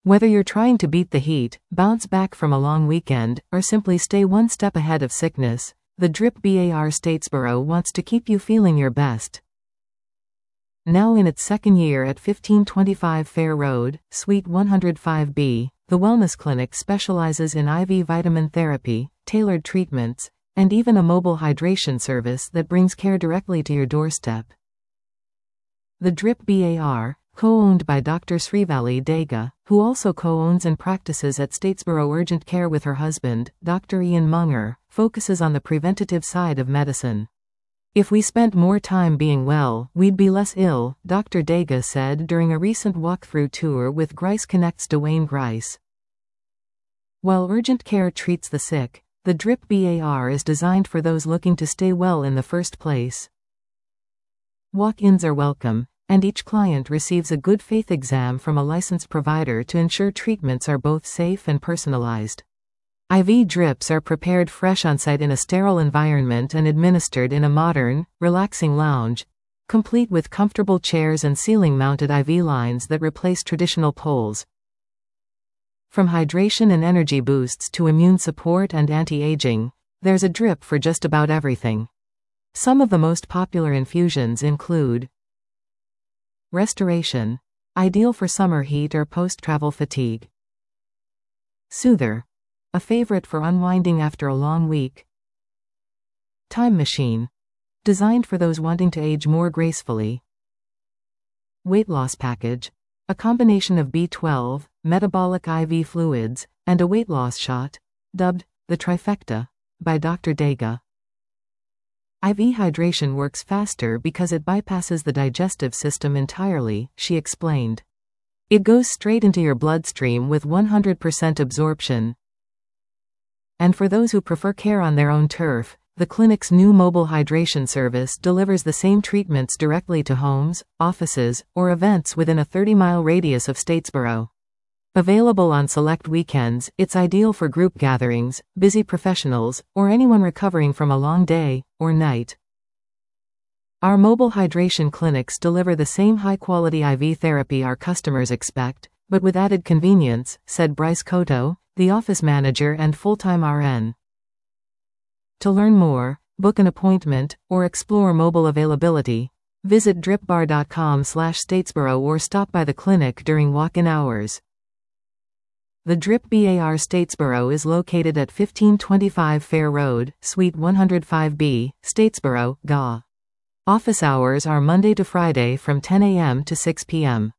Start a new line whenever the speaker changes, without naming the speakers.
Whether you're trying to beat the heat, bounce back from a long weekend, or simply stay one step ahead of sickness, the DRIP BAR Statesboro wants to keep you feeling your best. Now in its second year at 1525 Fair Road, Suite 105B, the Wellness Clinic specializes in IV vitamin therapy, tailored treatments, and even a mobile hydration service that brings care directly to your doorstep. The DRIP BAR, co-owned by Dr. Srivali Dega, who also co-owns and practices at Statesboro Urgent Care with her husband, Dr. Ian Munger, focuses on the preventative side of medicine. If we spent more time being well, we'd be less ill, Dr. Dega said during a recent walkthrough tour with Grice Connect's Dwayne Grice. While urgent care treats the sick, the DRIP BAR is designed for those looking to stay well in the first place. Walk-ins are welcome, and each client receives a good faith exam from a licensed provider to ensure treatments are both safe and personalized. IV drips are prepared fresh on-site in a sterile environment and administered in a modern, relaxing lounge, complete with comfortable chairs and ceiling-mounted IV lines that replace traditional poles. From hydration and energy boosts to immune support and anti-aging, there's a drip for just about everything. Some of the most popular infusions include Restoration, ideal for summer heat or post-travel fatigue. Soother, a favorite for unwinding after a long week. Time Machine, designed for those wanting to age more gracefully. Weight Loss Package, a combination of B12, metabolic IV fluids, and a weight loss shot, dubbed the trifecta by Dr. Dega. IV hydration works faster because it bypasses the digestive system entirely, she explained. It goes straight into your bloodstream with 100% absorption. And for those who prefer care on their own turf, the clinic's new mobile hydration service delivers the same treatments directly to homes, offices, or events within a 30-mile radius of Statesboro. Available on select weekends, it's ideal for group gatherings, busy professionals, or anyone recovering from a long day or night. Our mobile hydration clinics deliver the same high-quality IV therapy our customers expect, but with added convenience, said Bryce Cotto, the office manager and full-time RN. To learn more, book an appointment, or explore mobile availability, visit dripbar.com/Statesboro or stop by the clinic during walk-in hours. The DRIP BAR Statesboro is located at 1525 Fair Road, Suite 105B, Statesboro, GA. Office hours are Monday to Friday from 10 a.m. to 6 p.m.